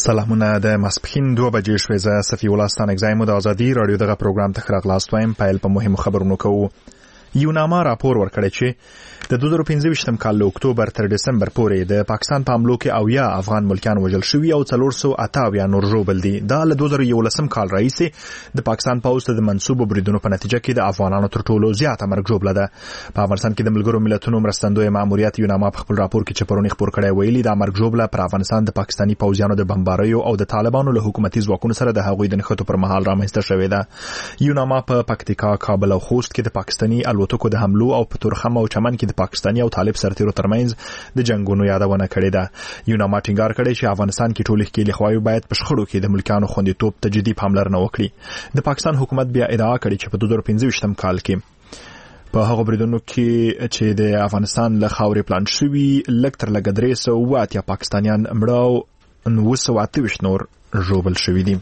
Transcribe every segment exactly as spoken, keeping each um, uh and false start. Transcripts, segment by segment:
سلامونه د ماسپښین دوه بجې شوې. زه صفي الله ستانکزی مو د ازادي رادیو دغه پروګرام ته ښه راغلاست وایم. پیل په مهمو خبرونو کوو. یوناما راپور ورکړی چې د دوه زره پنځه ویشتم کال له اکتوبر تر دسمبر پورې د پاکستان په حملو کې اویا افغان ملکیان وژل شوي او څلور سوه اته اویا نور ژوبل دي. دا له دوه زره یولسم کال راهیسې د پاکستان پوځ ته د منسوبو بریدونو په نتیجه کې د افغانانو تر ټولو زیاته مرګ ژوبله ده. په افغانستان کې د ملګرو ملتونو مرستندوی ماموریت یوناما په خپل راپور کې چې پرونی خپور کړی ویلي دا مرګ ژوبله پر افغانستان د پاکستاني پوځیانو د بمباریو او د طالبانو له حکومتي ځواکونو سره د هغوی د نښتو پر مهال رامنځته شوې ده. یوناما په پکتیکا، کابل او خوست کې د پاکستاني الوتکو د حملو او په تورخم او چمن کې د پاکستاني او طالب سرتیرو ترمنځ د جنگونو یادونه کړې ده. یوناما ټینګار کړی چې افغانستان کې ټول ښکېلې خواوې باید په شخړو کې د ملکیانو خوندیتوب ته جدي پاملرنه وکړي. د پاکستان حکومت بیا ادعا کړې چې په دوه زره پنځه ویشتم کال کې په هغه بریدونو کې چې د افغانستان له خاورې پلان شوي لږ تر لږه درې سوه اووه اتیا پاکستانیان مړه او اووه سوه اته ویشت نور ژوبل شوي دي.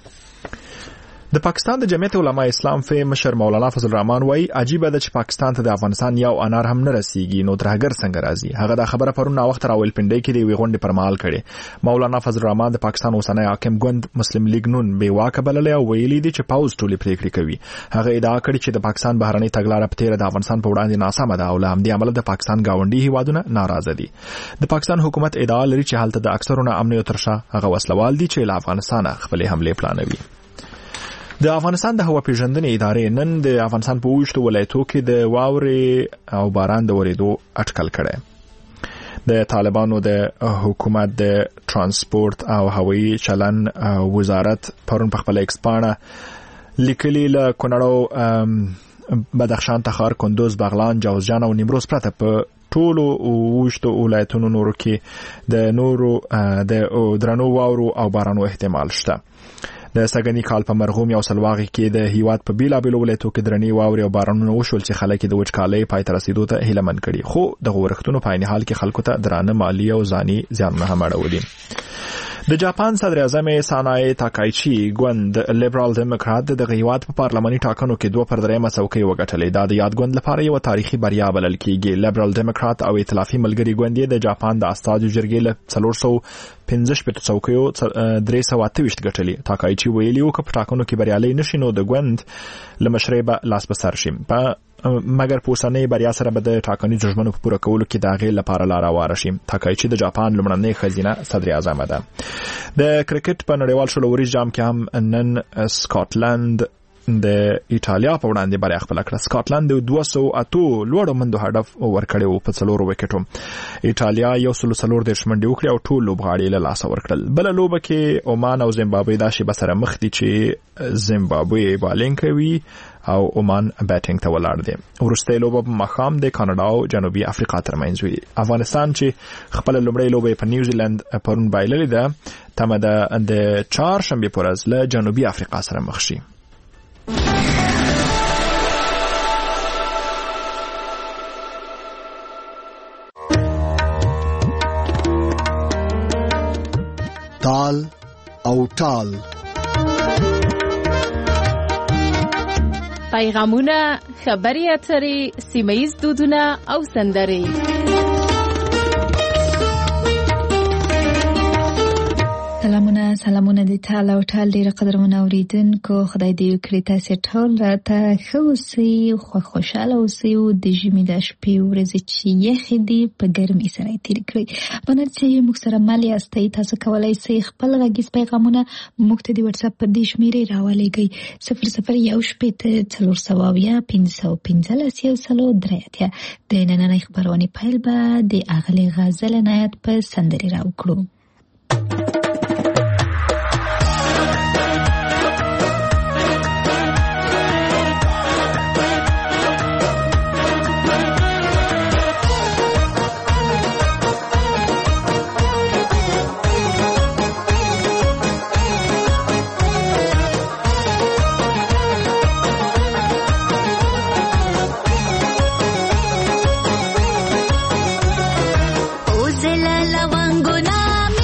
د پاکستان د جمعیت علماء اسلام فی مشر مولانا فضل الرحمن وایي عجیبه ده چې پاکستان ته د افغانستان یو انار هم نه رسیږي، نو ترهګر څنګه راځي. هغه دا خبره پرون نا وخت راولپنډۍ کې د یوې غونډې پر مهال کړې. مولانا فضل الرحمن د پاکستان اوسنی حاکم ګوند مسلم لیگ نون بې واکه بللی او ویلي دي چې پوځ ټولې پریکړې کوي. هغه ادعا کړې چې د پاکستان بهرنۍ تګلاره په تیره د افغانستان په وړاندې ناسمه ده او له همدې امله د پاکستان ګاونډي هیوادونه ناراضه دي. د پاکستان حکومت ادعا لري چې هلته د اکثرو نا امنیو ترشا هغه وسلوال دي چې له افغانستانه خپلې حملې پلانوي. د افغانستان د هوا پیژندنې ادارې نن د افغانستان په اوږدو ولایتو کې د واورې او باران د ورېدو اټکل کړی. د طالبانو د حکومت د ترانسپورت او هوایي چلن وزارت پرون په خپل ایکس پاڼه لیکلي له کونړ، بدخشان، تخار، کندوز، بغلان، جوزجان او نیمروز پرته په ټولو اوږدو ولایتونو نورو کې د نورو د درنو واورو او بارانو احتمال شته. د سګنی کال په مرغوم یو سلواغي کې د هیواد په بیلابیلو ولایتو کې درنې واورې او بارانونه وشول چې خلک د وچکالۍ پای ته رسیدو ته هیله مند کړي، خو د ورښتونو په عین حال کې خلکو ته درانه مالی او ځاني زیانونه هم اړولي. د جاپان صدر اعظم سانای تاکایچی ګوند لیبرال ډیموکرات د هیواد په پارلماني ټاکنو کې دوه پر درېیمه څوکۍ وګټلې. دا د یاد ګوند لپاره یو تاریخي بریا بلل کیږي. لیبرال ډیموکرات او ائتلافي ملګري ګوند د جاپان د استازو جرګې له څلور سوه پنځه شپېته څوکیو درې سوه اته ویشت ګټلې. تاکایچی ویلي و که په ټاکنو کې بریالی نشي نو د ګوند له مشرۍ به لاس په سر شي، مګر په اوسنۍ بریا سره به د ټاکنیزو ژمنو په پوره کولو کې د هغې لپاره لاره هواره شي. تاکایچی د جاپان لومړنۍ ښځینه صدر اعظمه ده. د کرکټ په نړیوال شلوريز جام کې هم نن سکاټلند د ایټالیا په وړاندې بریا خپله کړه. سکاټلند د دوه سوه اتو لوړو منډو هدف ورکړی و په څلورو وکټو. ایټالیا یو سل څلور دېرش منډې وکړې او ټول لوبغاړي له لاسه ورکړل. بله لوبه کې عمان او زیمبابوې دا شیبه سره مخ دي چې زیمبابوې بالینګ کوي او عمان بیټینګ ته ولاړ دي. وروستۍ لوبه په ماښام د کاناډا او جنوبي افریقا ترمنځ وي. افغانستان چې خپله لومړۍ لوبه په نیوزیلند پرون بایللې ده، تمه ده د چهارشنبې په ورځ له جنوبي افریقا سره مخ شي. تال او ټال پیغامونه، خبري اترې، سیمه‌ییز دودونه او سندرې. سلامونه سلامونه د تال او ټال ډیره قدرمنه اوریدونکو، خدای دې وکړي تاسو ټول راته ښه اوسئ، خو خوشاله اوسئ او د ژمي د شپې ورځې چې یخې دي په ګرمۍ سره یې تېرې کړئ. مننه چې موږ سره مل یاستئ. تاسو کولی شئ خپل غږیز پیغامونه موږ ته د وټساپ پر دې شمېرې راولېږئ: صفر صفر یو شپېته څلور سوه اویا پنځه سوه پنځلس یو سلو درې اتیا. د نننۍ خپرونې پیل به د اغلې غزل عنایت په سندرې راوکړو. Lawanguna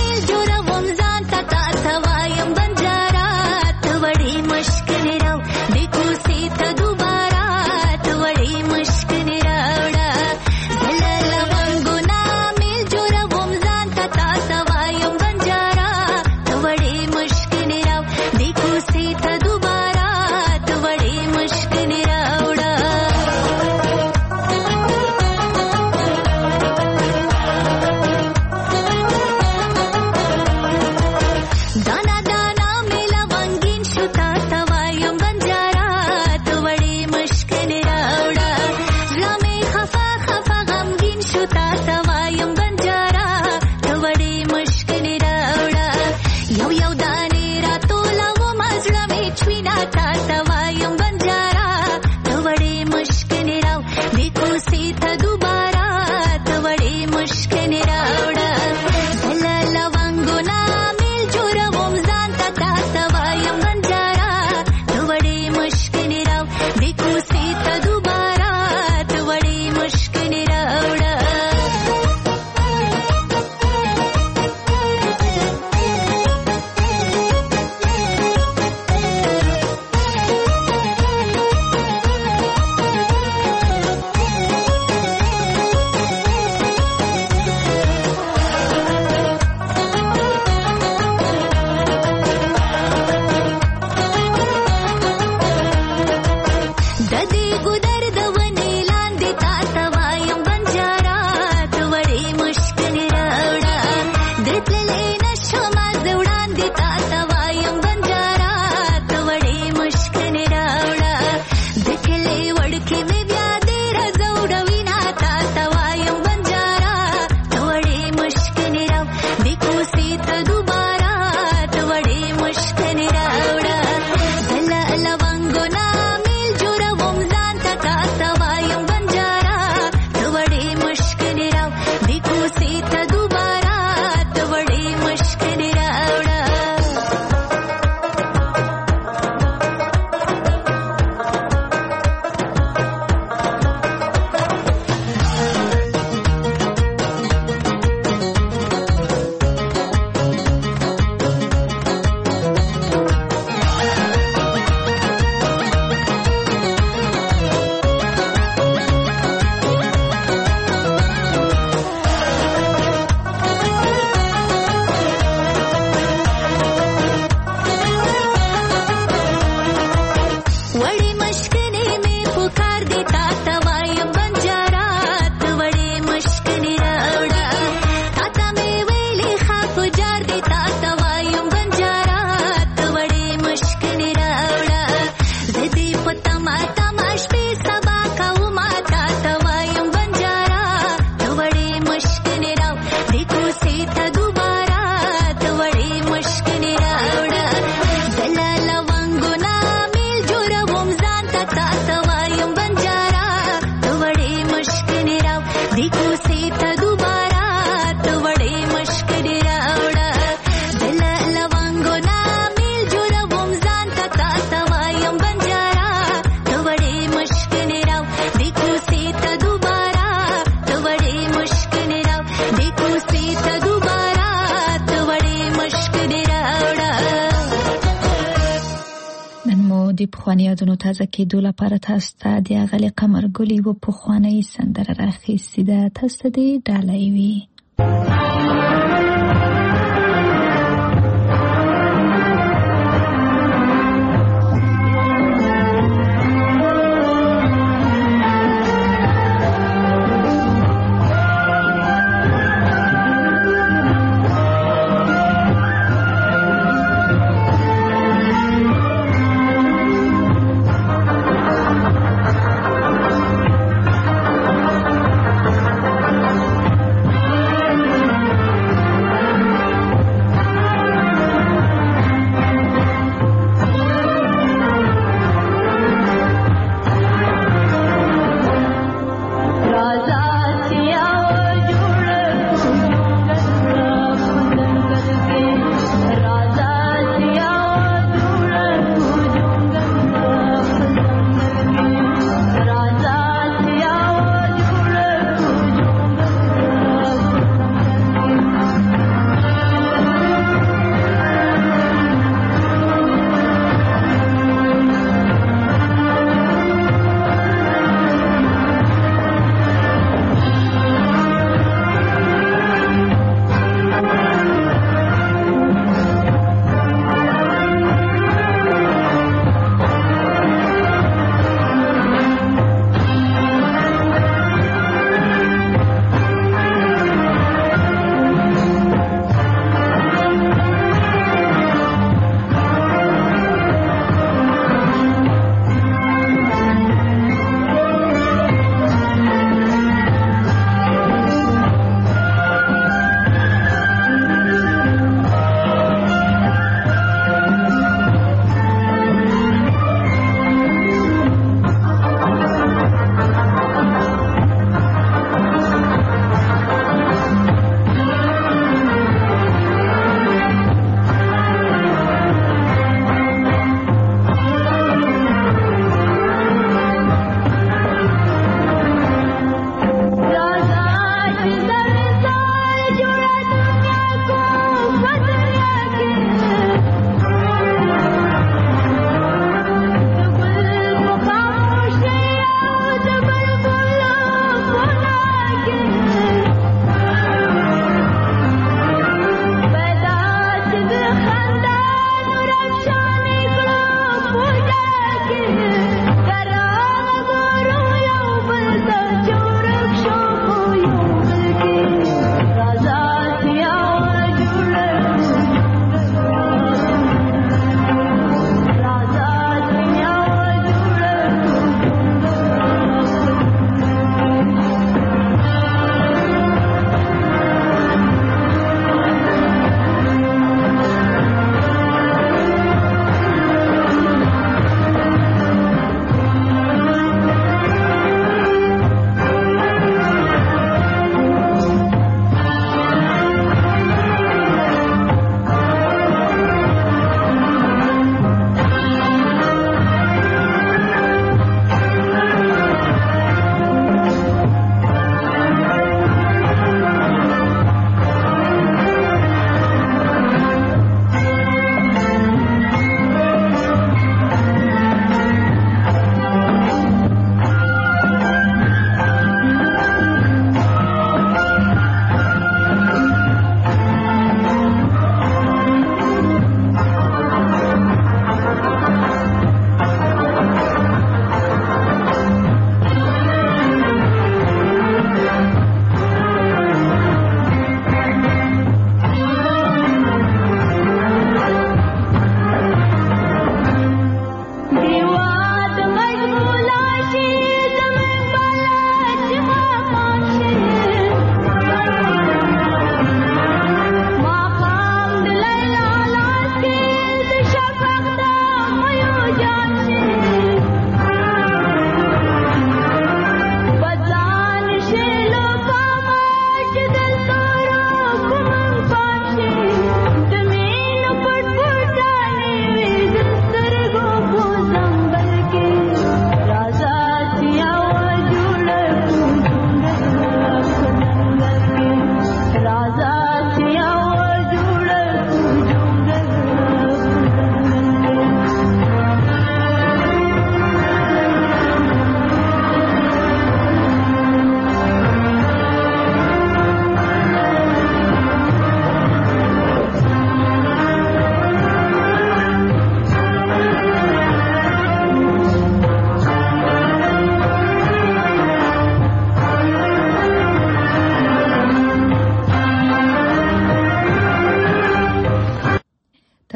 د پخواني یادونو تازه کېدو لپاره تاسو ته د اغلې قمر ګل یوه پخوانۍ سندره راخیستې ده. تاسو ته دې ډالۍ وي.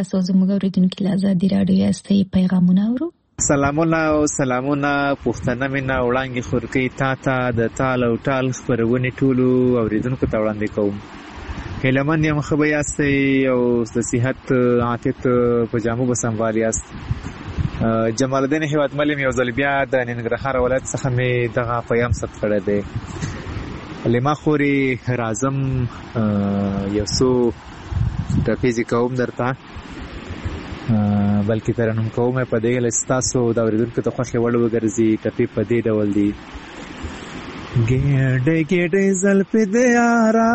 تاسو زموږ اوریدونکو له ازادي راډیو یاستئ پیغامونه اورو. سلامونه او سلامونه پښتنه مینه وړاندې خورکې تا ته د تال او ټال خپرونې ټولو اوریدونکو ته وړاندې کوم. هیلمن یم ښه به یاستئ او د صحت عافیت په جامو به سمبال یاست. جمال الدین هیوادمل یم یو ځل بیا د ننګرهار ولایت څخه مې دغه پیام ثبت کړی دی. لما خورې راځم یو څو ټپیزې کوم درته بلکې ترنم کوم په دې هیله ستاسو د اورېدونکو د خوښې وړ وګرځي. ټپې په دې ډول دي: ګېډۍ ګېډۍ زلفې د یاره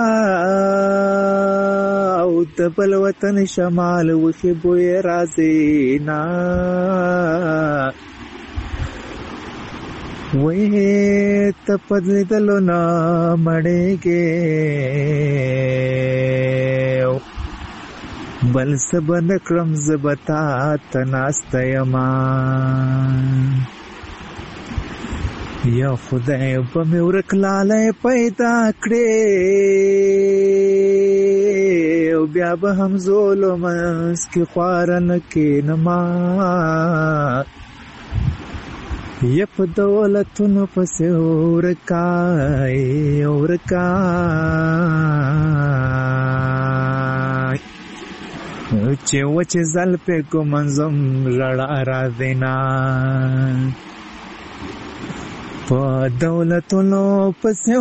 او د بل وطن شمال وښې بوی راځي نه وې ته په لیدلو نه مړېږې بل څه به نه کړم زه به تا ته ناسته یمه یا خدای به مې ورک لالی پیدا کړې او بیا به هم زولو منځ کې خواره نه کښېنما یا په دولتونو پسې ورکای ورکای چې وچې زلفې ګمنځم ژړا راځي نه په دولتونو پسې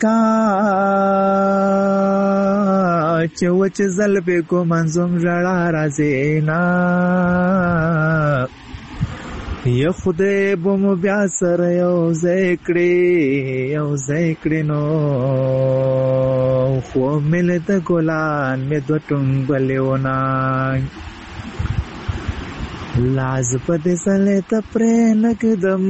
ورکای چې وچې زلفې ګمنځم ژړا راځي نه یا خدای به مو بیا سره یو ځای کړې یو ځای کړې نو خو مې له د ګلان مې دوه ټومبلې ونای لاز په دې سلې ته پرې نږدم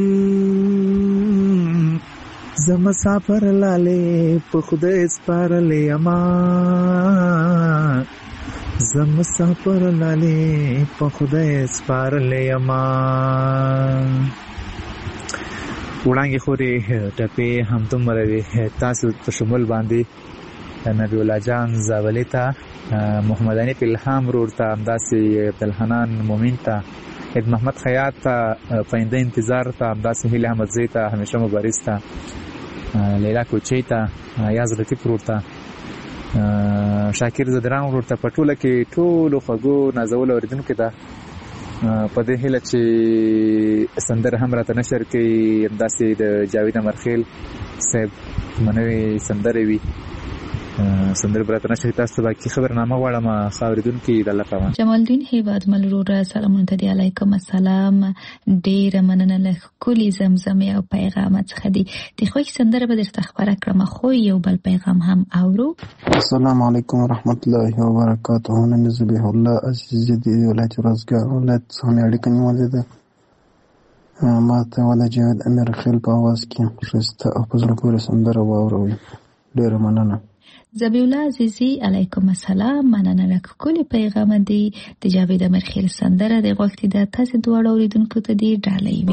زه مسافر لالې په خدای سپارلې یما زه مسافر لالې په خدای سپارلې یما. وړانګې خورې ټپې همدومره وې تاسو په شمول باندې نبی الله جان زاولې ته محمد حنیف الهام ورور ته همداسې عبدالحنان مومن ته عید محمد خیاط ته پاینده انتظار ته همداسې هیلې احمدزی ته همیشه مبارز ته لیلا کوچی ته یاز لطیف ورور ته شاکر زدران ورور ته په ټوله کې ټولو خوږو نازولو اورېدونکو ته په دې هیله چې سندره هم راته نشر کوي همداسې د جاوید امرخیل صاحب منوي سندرې وي سندر براتنا شهید تاسو باقي خبرنامه واړم خاوریدونکو د الله پامان. جمال الدین هیواد ملرور سلامونه ته علیکم السلام. ډیر مننه له کلی زمزمه او پیغام څخه دي د خوښ سندره به درته خبره کړم خو یو بل پیغام هم اورو. السلام علیکم ورحمت الله وبرکاته. نن زبیح الله عزیز دی ولایت روزګار ولایت څخه اړیکه نیولې ده ما ته ولا جاوید امیر خیل په आवाज کې شسته او په زړه پورې سندره واوروي. ډیر مننه. زبیح الله عزیزی علیکم السلام. مننه له کلی پیغام دی د جاوید امیر خیل سندره د وخت د تاسو دواړو اوریدونکو ته دی ډالۍ وي.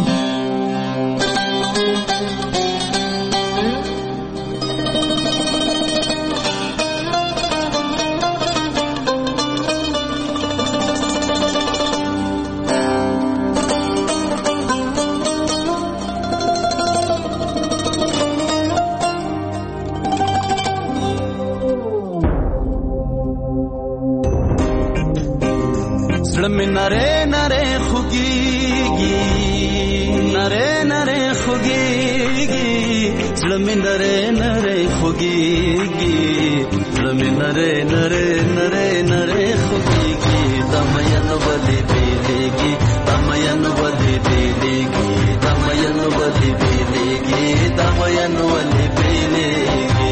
نره نره خوگیگی نره نره خوگیگی زلمی نره نره خوگیگی زلمی نره نره نره نره خوگیگی دمین ولی بیلیگی دمین ولی بیلیگی دمین ولی بیلیگی دمین ولی بیلیگی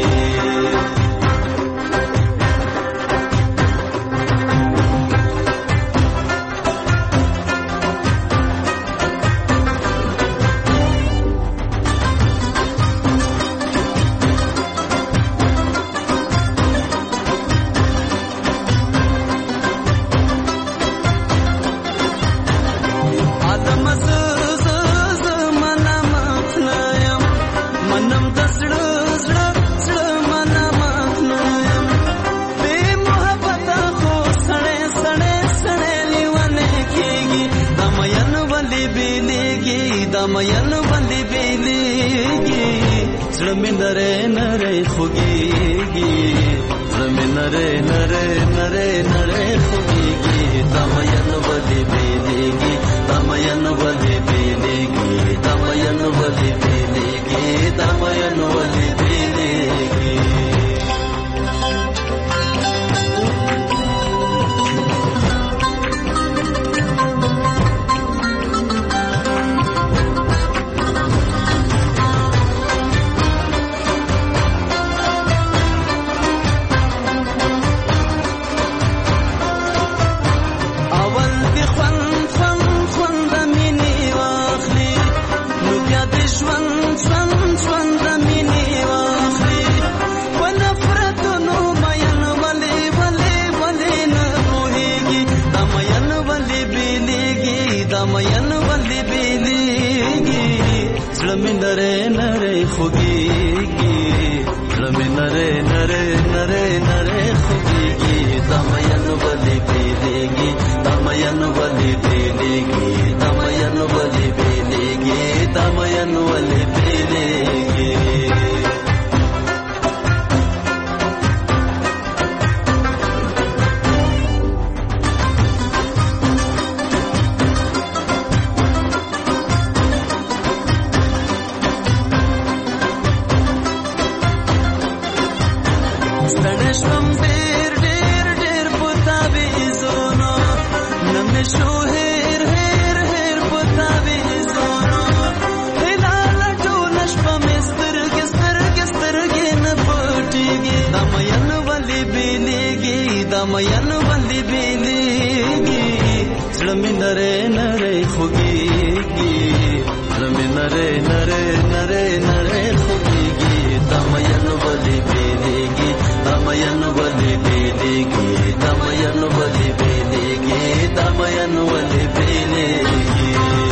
زړه نره نره خوږیږي زړه نره نره نره نره خوږیږي دمین ولې بیلېږي دمین ولې بیلېږي دمین ولې بیلېږي دمین ولې بیلېږي नरे नरे खुगीगी रमे नरे नरे नरे नरे खुगीगी दमयन बलि बेलेगी दमयन बलि बेलेगी दमयन बलि बेलेगी दमयन बलि बेलेगी दमयन बलि बेलेगी ज़्लमी नरे नरे खुगीगी ज़्लमी नरे नरे नरे नरे खुगीगी दमयन बलि बेलेगी दमयन बलि बेलेगी दमयन बलि बेलेगी दमयन बलि बेलेगी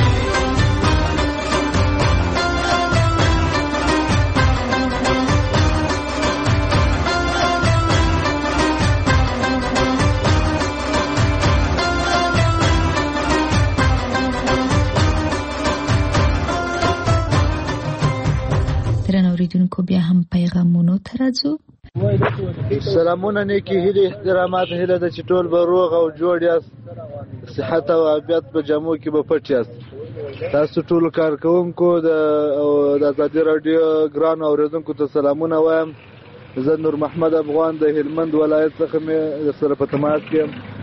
اوریدونکو بیا هم پیغامونو ته راځو. سلامونه نیکی هیلې احترامات هیله ده چې ټول به روغ او جوړ یاست صحت او عافیت په جامو کې به پټ یاست. تاسو ټول کارکونکو د د آزادي رادیو ګران اوریدونکو ته سلامونه وایم. زه نور محمد افغان د هلمند ولایت څخه مې سره په تماس کې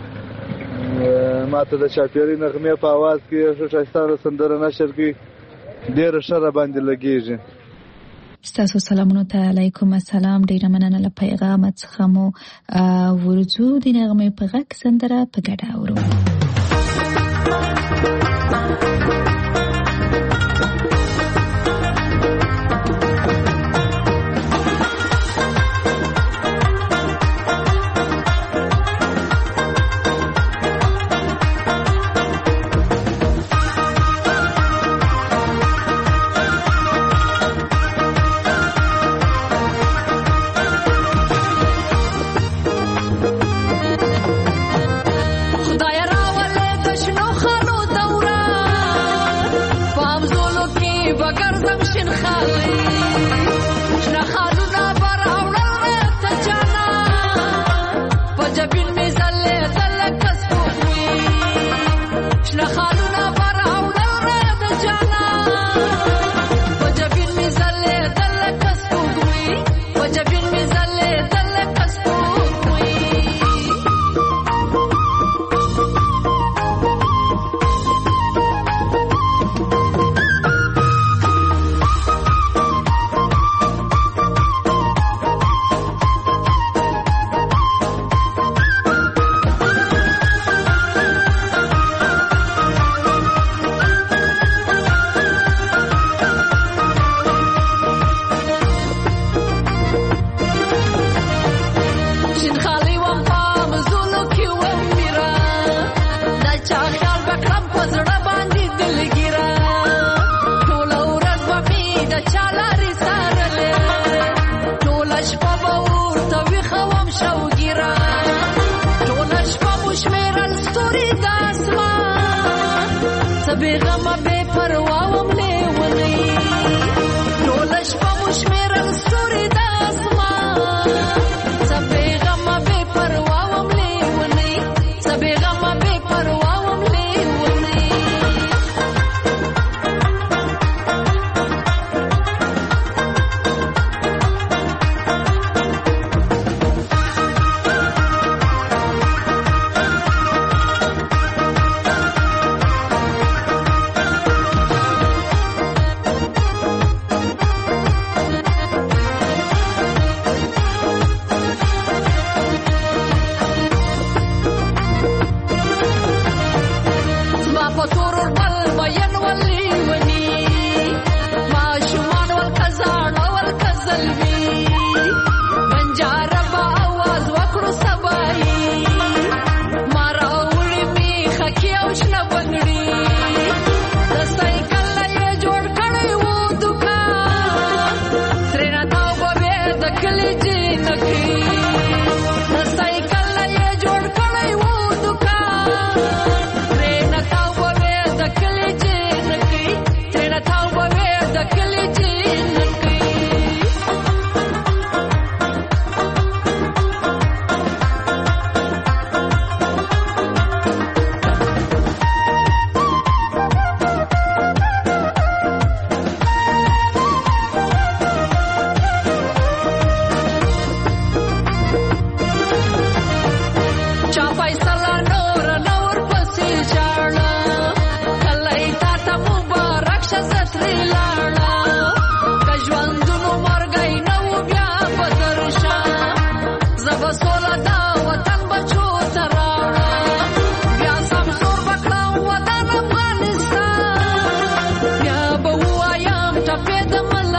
ماته د چاپیري نغمې په आवाज کې ښایسته سندره نشر کې ډېر ښه را باندې لګیږي. ستاسو سلامونو ته علیکم السلام. ډیره مننه له پیغام څخه مو ورځو د نغمې په غږ سندره په ګډه اورو. خدای را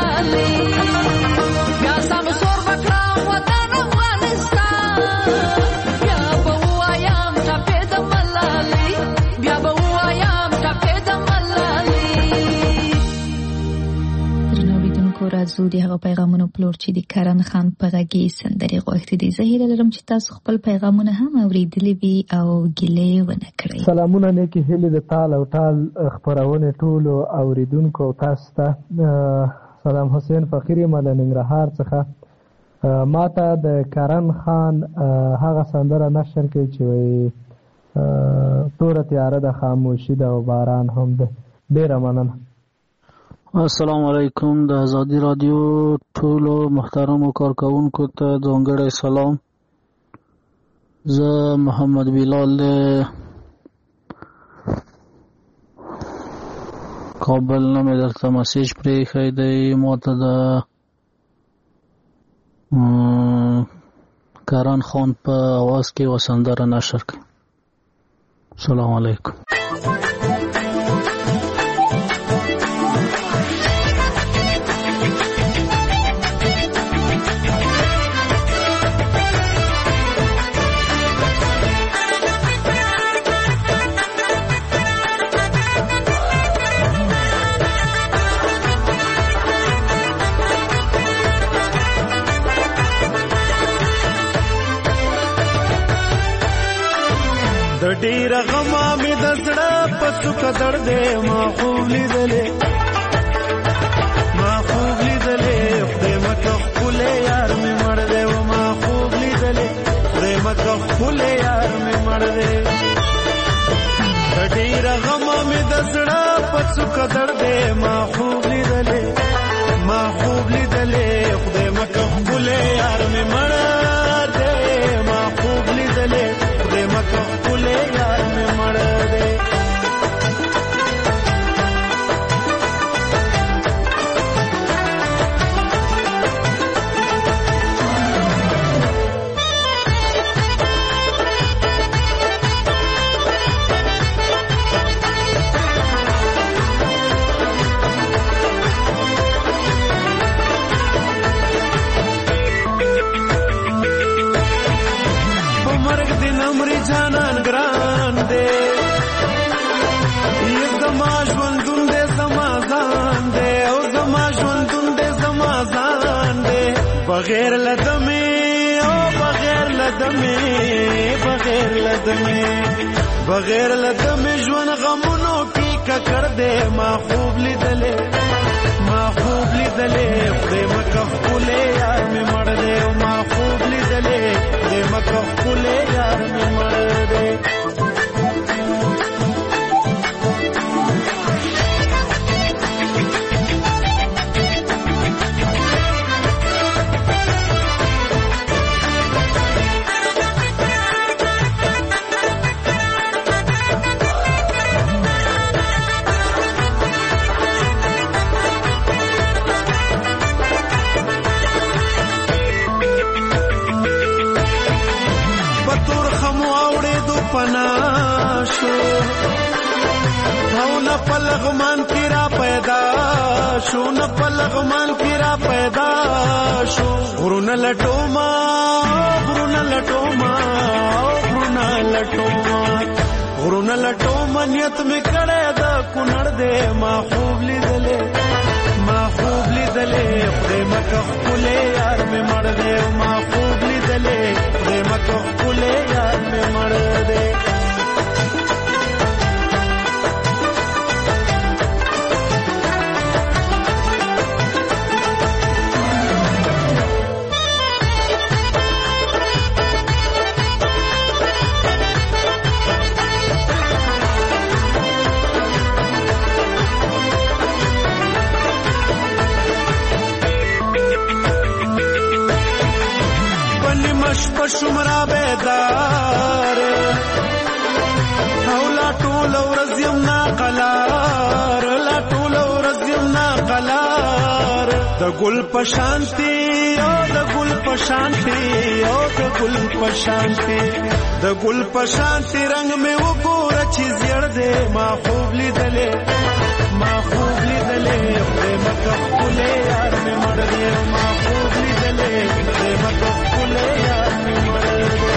ملالي بیا سم سور بکړه وطن افغانستان بیا به وایم ټپې د ملالي بیا به وایم ټپې د ملالي. درنوریدونکو راځو د هغه پیغامونو پلور چې د کرن خان په غږی سندرې غوښتي دي. زه هیله لرم چې تاسو خپل پیغامونه هم اوریدلي وي او ګیلې ونه کړئ. سلامونه نیکی هیلې د تال او ټال خپرونې ټولو اوریدونکو او تاسو ته. سلام حسین فقیری ما د ننګرهار څخه. ما ته د کرن خان هغه سندره نشر کړي چې وایي توره تیاره د خاموشي ده او باران هم ده. ډېره مننه. السلام علیکم. د ازادي رادیو ټولو محترمو کارکونکو ته ځانګړی سلام. زه محمد بلال کابل نه مې درته مسیج پرېښی دی. ما ته د کرن خان په اواز کې یوه سندره نشر کړي. السلام علیکم. د ډېره غمه مې د زړه په څوکه دردې ما خوب لیدلې ما خوب لیدلې خدای مکه ښکلی یار مې مړ دی و ما خوب لیدلې خدای مکه ښکلی یار مې مړ دی. د ډېره غمه مې د زړه په څوکه دردې ما خوب لیدلې ما خوب لیدلې خدای مکه ښکلی یار مې مړ دی ما خوب لیدلې خدای مکه ښکلی یار مې مړ دی. جانان ګران دی یو زما ژوندون دی زما ځان دی او زما ژوندون دی زما ځان دی بغیر له دمې او بغیر له دمې بغیر له دمې بغیر له دمې ژوند غمونو کې ککړ دی ما خوب لیدلې ما خوب لیدلې خدای مکه ښکلی یار مې مړ دی او ما خوب لیدلې خدای مکه ښکلی یار مې مړ دی. پناشو او نه پلغمان کی را پیدا شو نه پلغمان کی را پیدا شو غرونه لټوما غرونه لټوما غرونه لټوما غرونه لټوما نیت می کړه د کونړ دې ما خوب لیدلې ما خوب لیدلې خدای مکه ښکلی یار مې مړ دی ما خوب لیدلې خدای مکه ښکلی یار مې مړ دی. شمرا بیدار او لا ټول ورځ یم ناقلار لا ټول ورځ یم ناقلار د ګل په شانتي او د ګل په شانتي او د ګل په شانتي د ګل په شانتي رنگ مې وګوره چې زیړ دې ما خوب لیدلې ما خوب لیدلې خدای مکه ښکلی یار مې مړ دی ما خوب لیدلې خدای مکه ښکلی یار مې مړ دی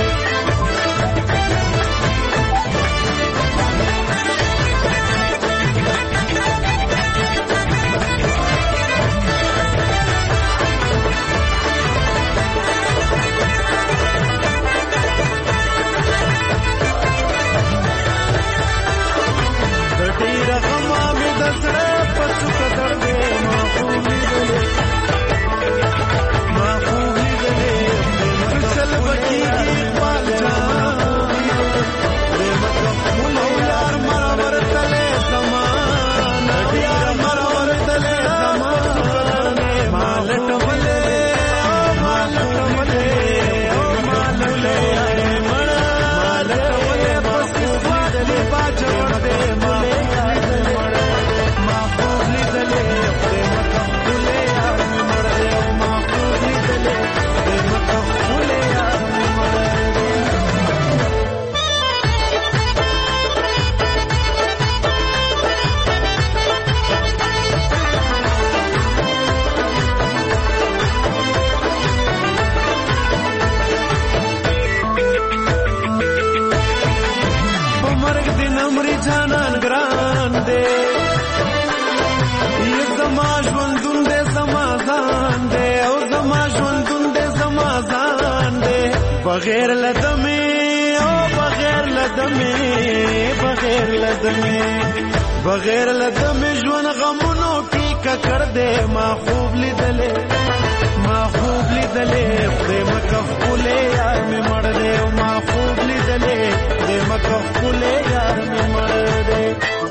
بغیر لدمه او بغیر لدمه بغیر لدمه بغیر لدمه ژوند غمونو کې ککړ دې ما خوب لیدلې ما خوب لیدلې خدای مکه ښکلی یار مې مړ دی ما خوب لیدلې خدای مکه ښکلی یار مې مړ دی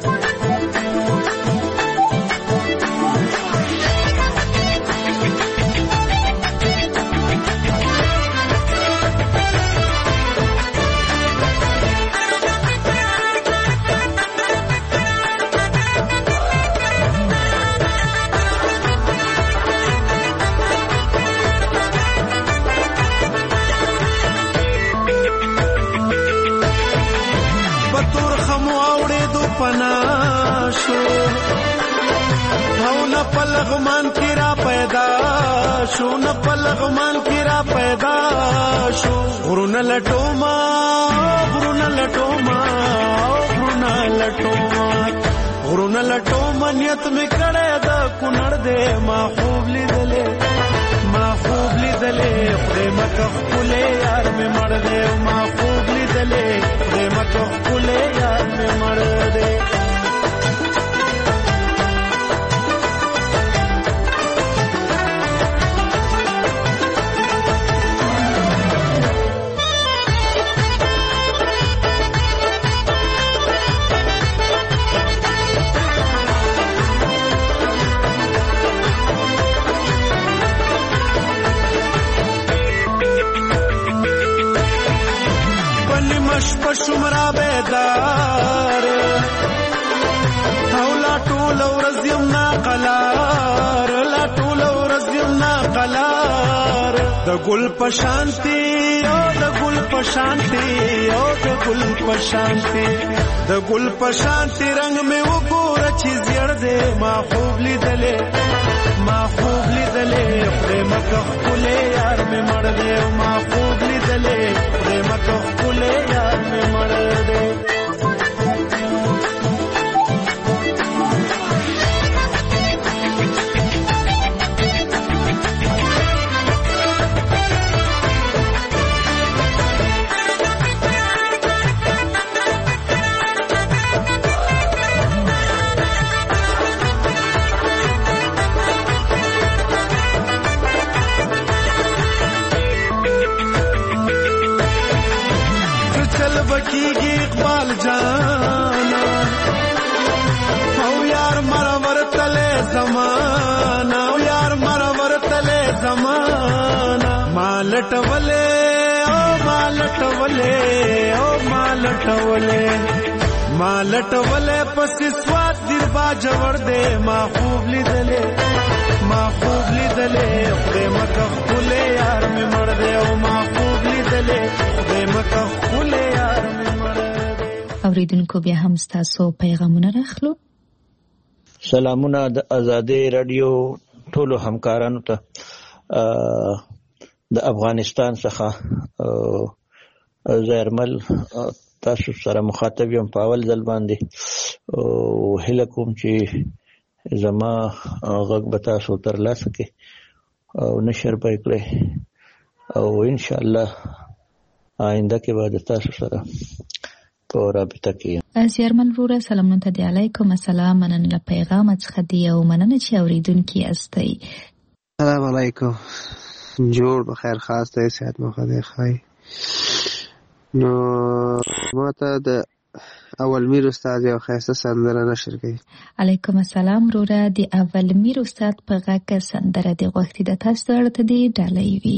پناشو او نه پلغمان کی را پیدا شو نه پلغمان کی را پیدا شو غرونه لټوما غرونه لټوما غرونه لټوما غرونه لټوما نیت می کړه دا کونړ دې ما خوب لیدلې ما خوب لیدلې خدای مکه ښکلی یار مې مړ دی ما خوب لیدلې خدای مکه ښکلی یار مې مړ دی شمرا بیدار او لا ټول ورځ یم ناقلار لا ټول ورځ یم ناقلار د ګل په شانتي او د ګل په شانتي او د ګل په شانتي د ګل په شانتي رنگ مې وګوره چې زیړ دې ما خوب لیدلې ما خوب لیدلې خدای مکه ښکلی یار مې مړ دی ما خوب لیدلې خدای مکه ښکلی یار مې مړ دی کیږي اقبال جانا او یار مرور تله زمانہ او یار مرور تله زمانہ مالټولې او مالټولې او مالټولې مالټولې پس سواد دیر با جوړ دې ما خوب لیدلې ما خوب لیدلې خدای مکه ښکلی یار مې مړ دی او ما خوب لیدلې خدای مکه ښکلی اوریدونکو بیا هم ستاسو پیغامونه راخلو. سلامونه د ازادي رادیو ټولو همکارانو ته د افغانستان څخه زیرمل تاسو سره مخاطب یم په اول ځل باندې او هیله کوم چې زما غږ به تاسو ترلاسه کړئ او نشر به کړئ او ان شاء الله آینده کې به تاسو سره په رابطه کې زیرمل وروره سلامونه ته علیکم السلام مننه له پیغام څخه دی او مننه چې اوریدونکي استئ. السلام علیکم جوړ بخیر خاص ته صحت مو خدای خای. نو ماته د اول میر استاد یو خاصه سندره نشر کړي. علیکم السلام وروره د اول میر استاد په غږ سندره دی غوښتي د تاسو ورته دی ډالۍ وی.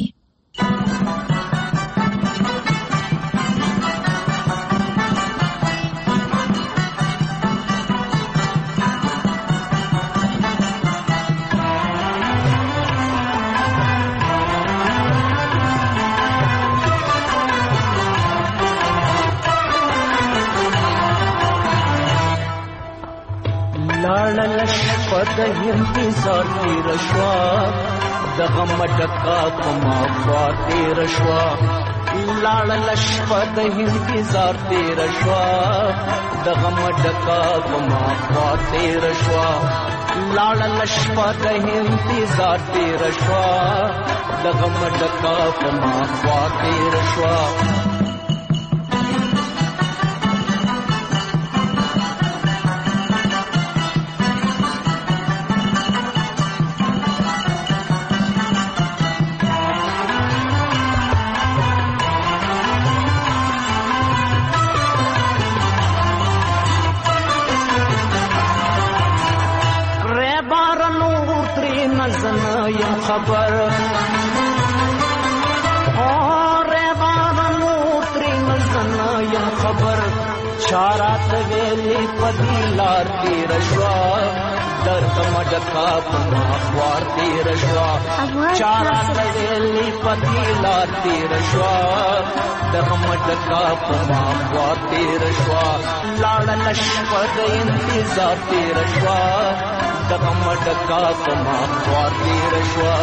لاړل شپه د انتظار تیر شوه د غم ډکه په ما خوا تیر شوه. لاړل شپه د انتظار تیر شوه د غم ډکه په ما خوا تیر شوه. لاړل شپه د انتظار تیر شوه د غم ډکه په ما خوا تیر شوه. یم خبر اور بارنو ترین زنا یم خبر چارات ویلی پدی لار تیر شوا درد مڈکا پما خوار تیر شوا. چارات ویلی پدی لار تیر شوا درد مڈکا پما خوار تیر شوا. لاړل شپه د انتظار تیر شوا دغم ډکا په ما خوا تیر شوه.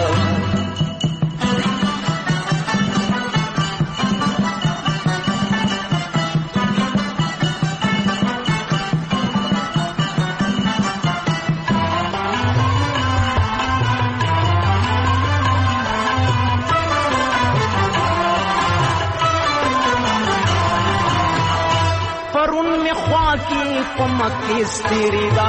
پرون می خوا کې په مکې ستیری دا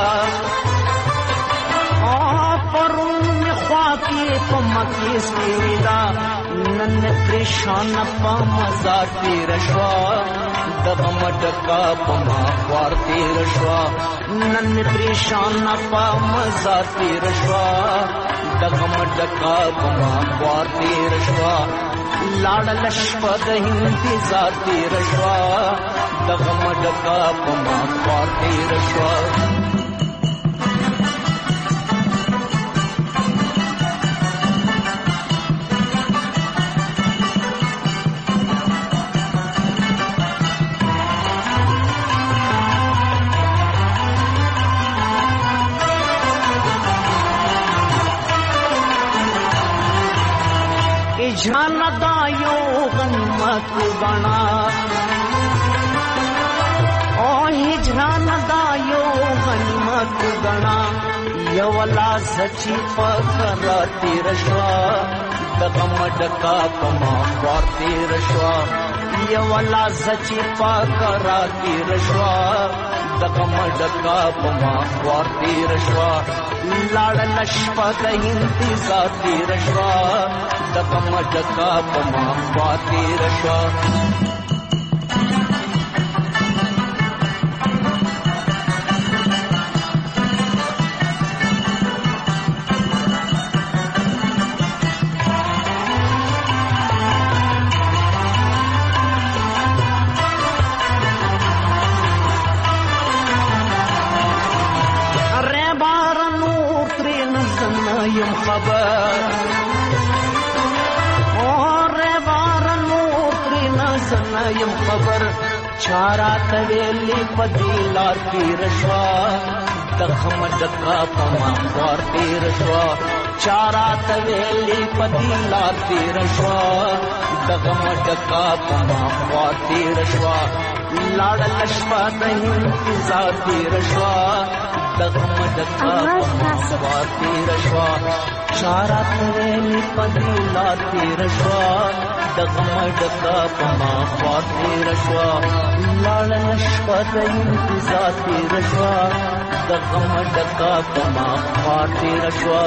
پرون می خوا کی پا مکی سیدا نن پریشان پا مزا تیر شوا دغم ڈکا پا ما خوار تیر شوا. نن پریشان پا مزا تیر شوا دغم ڈکا پا ما خوار تیر شوا. لاړل شپه د انتظار تیر شوا دغم ډکا په ما خوار تیر شوا. جان دایو غنیمت غنا او هجران دایو غنیمت غنا یو لا سچی فقر تیر شوا دغم ډکا پما خوار تیر شوا. یو لا سچی فقر تیر شوا دغم ډکا پما خوار تیر شوا. لاړل شپه د انتظار تیر شوا دغم ډکا پما خوار تیر شوا. یم خبر اور بارنو ترنا سنا یم خبر چارات ویلی پدی لار تیر شوا دغم ډکا پما خور تیر شوا چارات ویلی پتی لار تیر شوا دغم ډکا پما خور تیر شوا لاړ لشوا د انتظار تیر شوا دغم ډکا پما خور تیر شوا چارات ویلی پتی لار تیر شوا دغم ډکا پما خور تیر شوا لاړ لشوا د انتظار تیر شوا دغم ډکا پما خور تیر شوا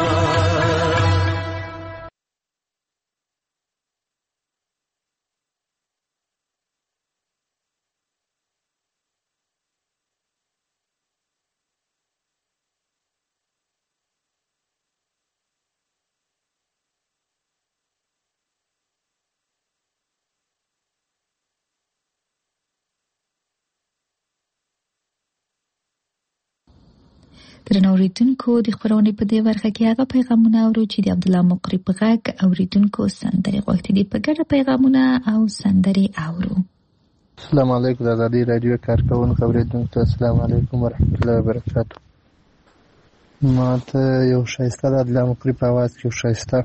درنو اوریدونکو د خبرونې په دې برخه کې هغه پیغامونه اورو چې د عبدالله مقری په غږ اوریدونکو سندرې غوښتي دي. په ګډه پیغامونه او سندرې اورو. السلام علیکم د ازادي رادیو کارکونکو اوریدونکو ته السلام علیکم ورحمت الله وبرکاتہ. ما ته یو شایسته د عبدالله مقری په आवाज کې یو شایسته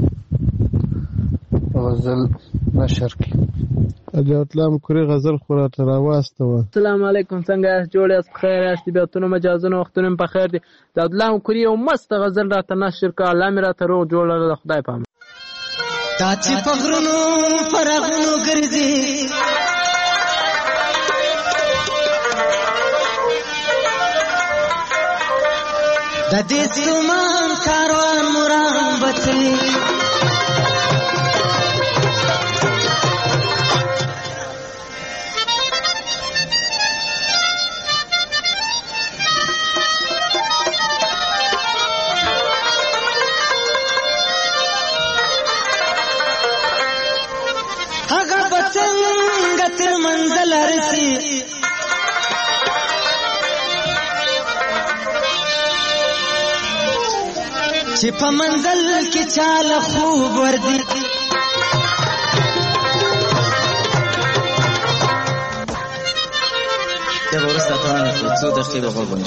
غزل نشر کړي. د عبدالله مقری غزل خو راته راواستوه. السلام علیکم، څنګه یاست؟ جوړ یاست؟ بخیر یاست؟ طبیعتونه مجازونه وختونه په خیر دي. د عبدالله مقری یو مست غزل راته نشر کړه. الله مې راته روغ جوړ لره، د خدای په امان. تا چې په غرونو فرغونو ګرځي د دې ستومان کاروان مرام بچي هغه بڅنګ تر منزل رسي چې په منزل کې چاله خوب وردی دا ورسته پرانه څو دقیقې به وګورئ.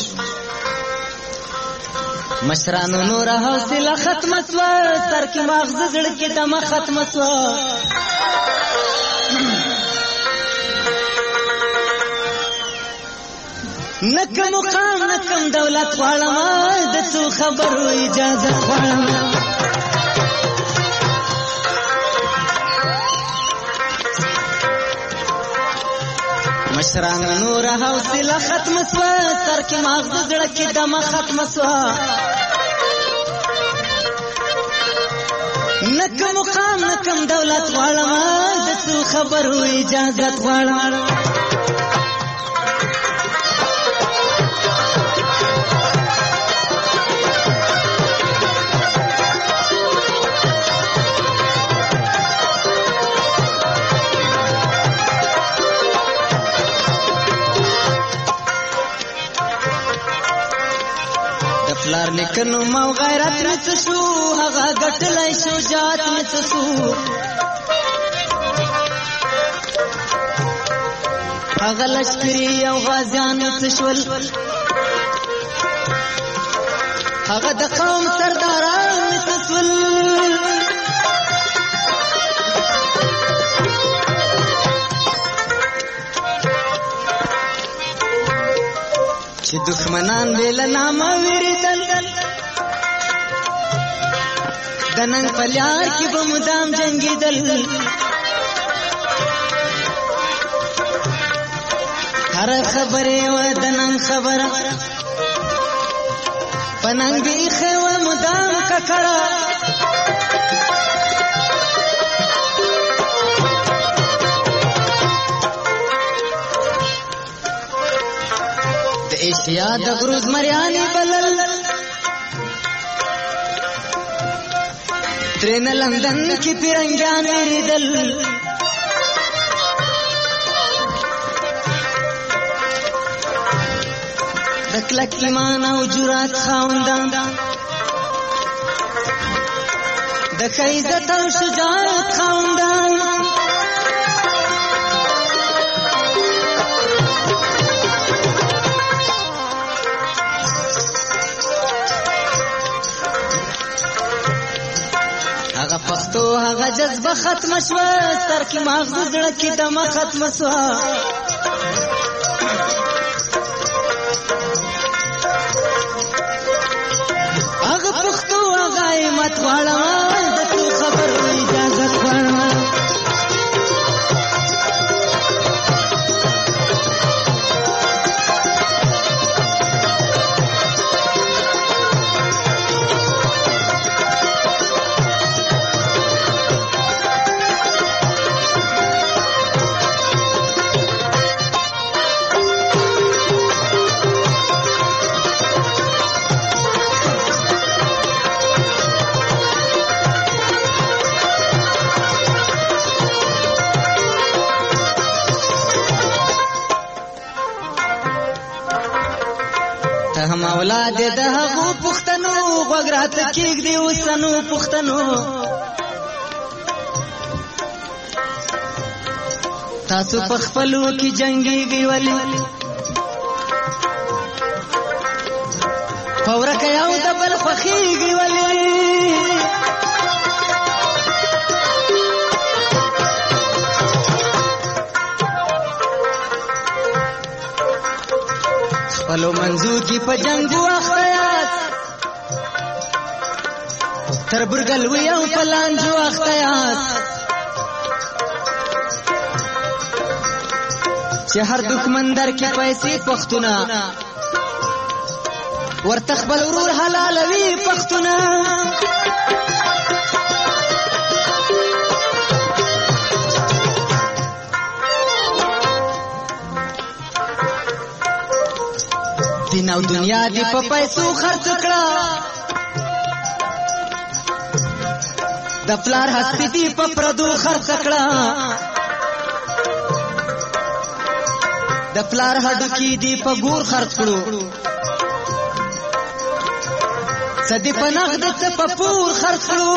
مشرانو نور حوصله ختم سوا سر کې مغز زړه کې دمه ختم سوا نکم مقام نکم دولت غواړم د څو خبرو اجازه غواړم مشران نور حوصله ختم سوا سر کې مغز زړه کې دمه ختم سوا نکم مقام نکم دولت غواړم د څو خبرو اجازه غواړم لار لیکنو مو غیرت نڅ شو هغه ګټلای شجاعت نڅ شو هغه لشکري او غازیان نڅ شول هغه د قوم سرداران نڅ شول چې دښمنان دل نامه ویریدل د نن په لار کې به مدام جنګېدل هر خبرې و د نن خبره په نن بیخې و مدام ککړه ایشیا د غروز مریانی بلل ترین لندن کی پیرنگیان ریدل دکلک ایمان او جرات خاوندان دک عزت او شجاعت خاوندان هغه پښتو هغه جذبه ختم شوه سر کې مغز زړه کې دمه ختم شوه هغه پښتو هغه ایمت واړه د تو خبرو اجازه غواړم هم اولاد د هغو پښتنو غوږ راته کېږدي اوسنو پښتنو تاسو په خپلو کې جنګېږئ ولې په ورکه یو د بل خوښېږئ ولې خپلو منځو کې په جنګو اخته یاست تربورګلوي او په لانجو اخته یاست چې هر دښمن در کې پیسې پښتونه ورته خپل ورور حلالوي پښتونه دین او دنیا دی په پیسو خرڅ کړه د پلار هستی دی په پردو خرڅ کړه د پلار هډو کې دی په ګور خرڅ کړو سدي په نغد څه په پور خرڅ کړو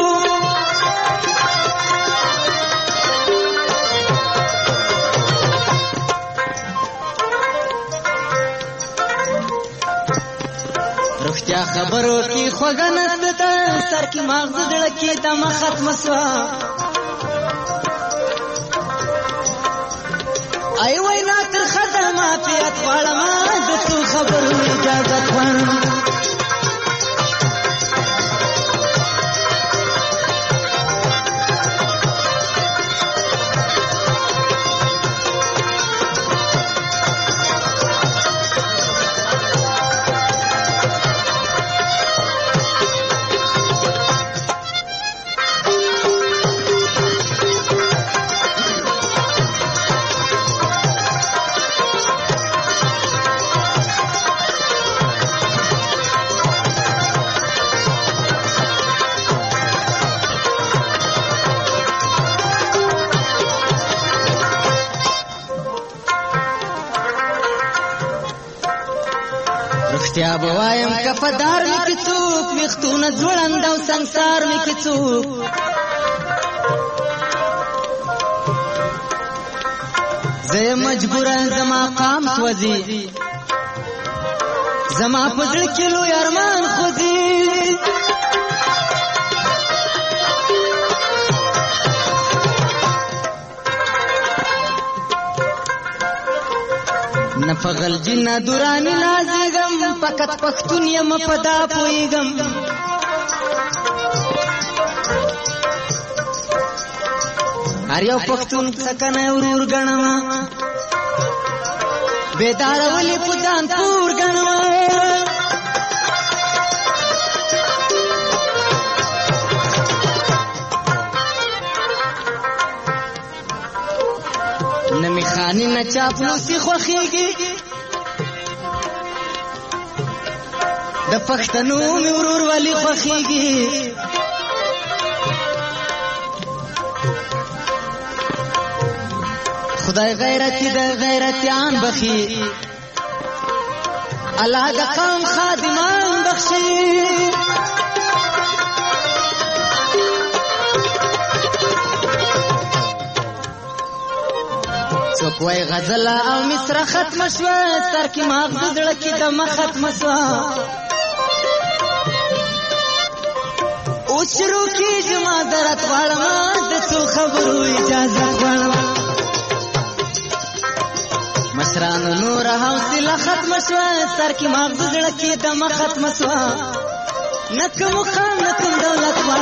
رښتیا خبرو کې خوږه نسته سر کې مغز زړه کې دمه ختمه سوه ای وینا ترخه ده معافیت غواړمه د څو خبرو اجازت غواړم رښتیا به وایم کفدار مې کې څوک ویښتونه ځوړند او سنګسار مې کې څوک زه یې مجبوره زما قام سوځي زما په زړه کې لوی ارمان خوځي نه په غلجي نه دوراني نازېږم فقط پښتون یم په دا پوهېږم هر یو پښتون سکنی ورور ګڼمه بیداره ولې په ځان پور ګڼمه نه مې خاني نه چاپلوسي خوښېږي د پښتنو مې ورور ولې خوښېږي خدای غیرتي د غیرتیان بخي الله د قوم خادمان بخشي څوک وای غزل او مصر ختم شوه سر کې مغز زړه کې دمه ختم شوه اوس شروع کیږي ما درت غواړم د څو خبرو اجازه غواړم مشرانو نور حوصله ختم شوه سر کې مغز زړه کې دمه ختم شوه نه کوم خان نه کوم دولت وه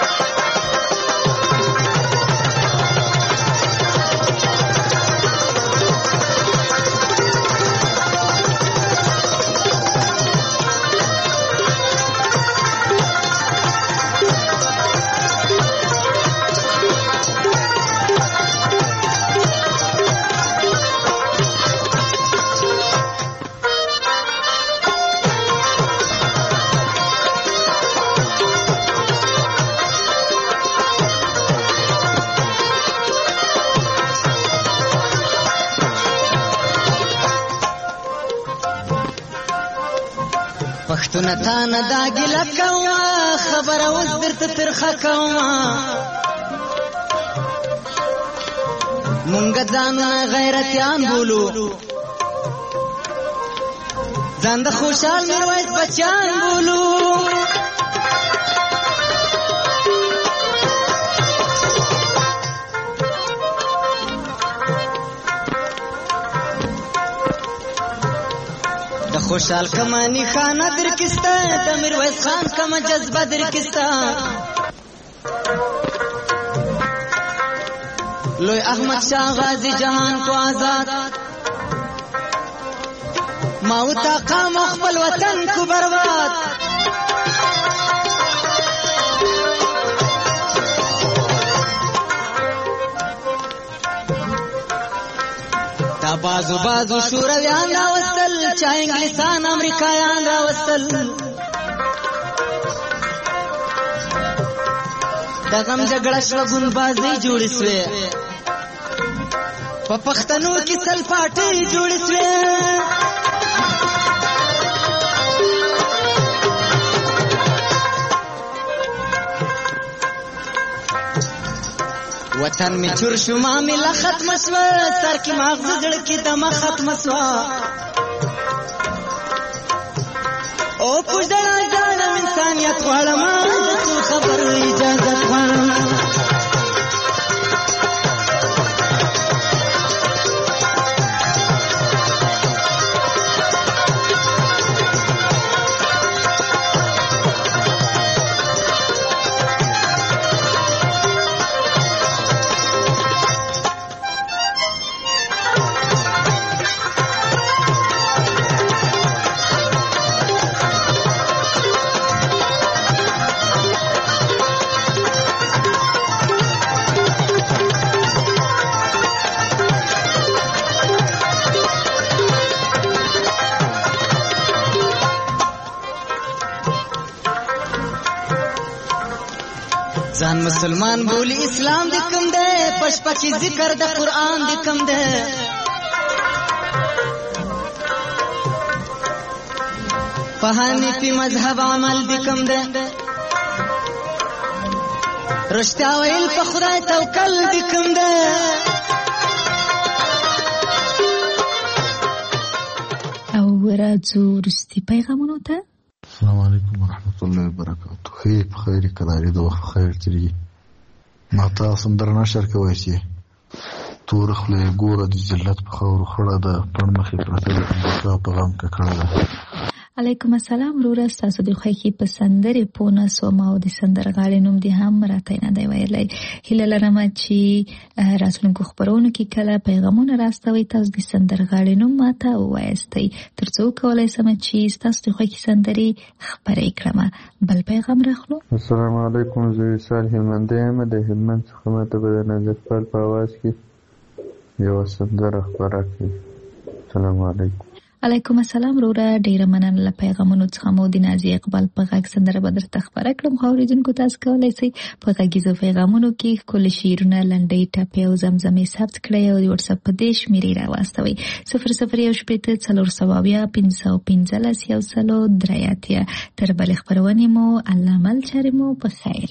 پښتون ته نه دا ګیله کومه خبره اوس درته ترخه کومه مونږ ځانونه غیرتیان بولو ځان د خوشحال میرویس بچیان بولو خوشحال کمانی خانه در کستا د میرویس خان کما جذبه در کستا لوی احمد شاه غازی جهان کو آزاد ماوتا قام خپل وطن کو برباد دا بازو بازو شورویان راوستل چا انګلیسان امریکایان راوستل دا غم جګړه شلګون بازي جوړې سوې په پښتنو کې سلپاټې جوړې سوې وطن می چور شو معامله ختم شوه سر کې مغز زړه کې دمه ختم شوه او پوجړه ځانم انسانیت غواړم د څو خبرو اجازه غواړم ځان مسلمان بولی اسلام د کوم ده پشپکی ذکر د قرآن د کوم ده په حنیفي مذهب عمل د کوم ده رښتیا ویل په خدای توکل د کوم ده او راځو وروستي پیغامونو ته السلام علیکم ورحمت الله وبرکاته خیر بخیر کداري د وخت خیر تری ما تاسو سندره نشر کوي چې تور خله ګوره د ذلت په خور خړه ده پړ مخې پرته د پیغام کړه ده علیکم السلام وروره تاسو د خوښي په سندره پونه سوما او د سندرغاړي نوم دي هم راته نه دی ویلای هله لرم چې راتلونکو خبرونه کې کله پیغامونه راستوي تاسو د سندرغاړي نوم ماته وایستئ ترڅو کولای سم چې تاسو د خوښي سندري خبرې کړم بل پیغام راخلو السلام علیکم زوی صالح منده د هلمند څخه ماته په نظر په आवाज کې یو سندره خبره کوي السلام علیکم علیکم السلام وروره ډیره مننه له پیغامونو څخه مو د نازي اقبال په غږ سندره به درته خبره کړم خو اوریدونکو تاسو کولی شئ په غږیزو پیغامونو کې ښکلي شعرونه لنډۍ ټپې او زمزمې ثبت کړئ او د وټساپ په دې شمېرې راواستوئ صفر صفر یو شپېته څلور سوه اویا پنځه سوه پنځلس یو سلو درې اتیا تر بلې خپرونې مو الله مل چارې مو په خیر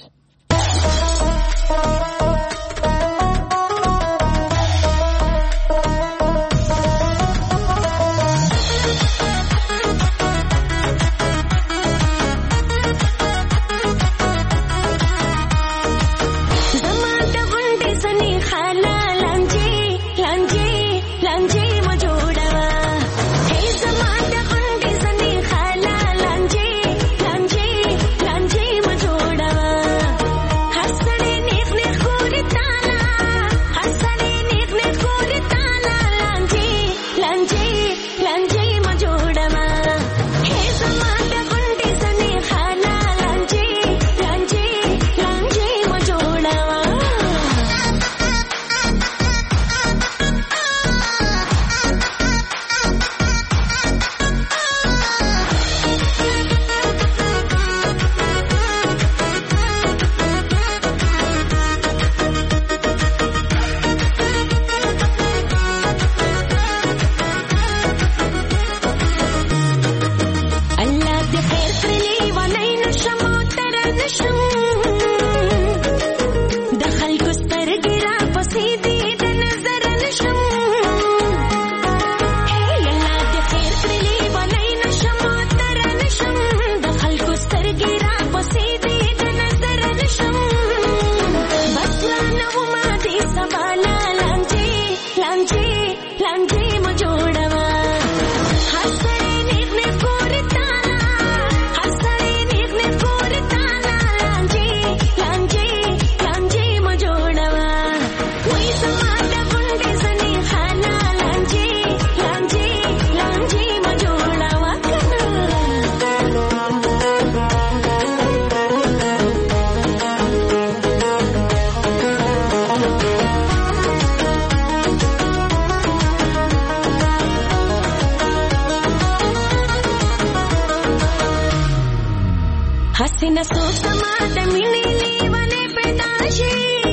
हसीना सोचा माता मिली लीवाने पैदा शी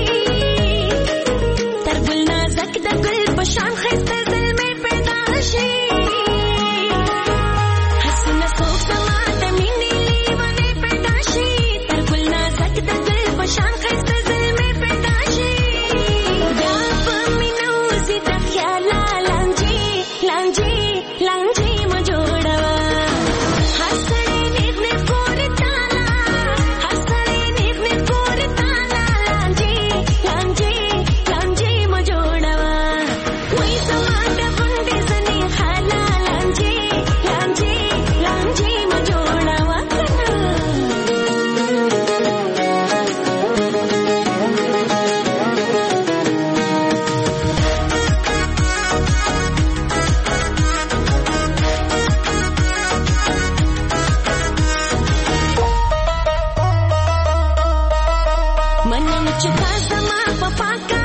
तरबुल नाज़क दगुल पशान खिस्ते दिल में पैदा शी हसीना सोचा माता मिली लीवाने पैदा शी तरबुल नाज़क दगुल पशान खिस्ते दिल में पैदा शी जाप मिनूज़ी दख्याला लांजी लांजी लांजी मजोड़वा Mana ucapkan sama papa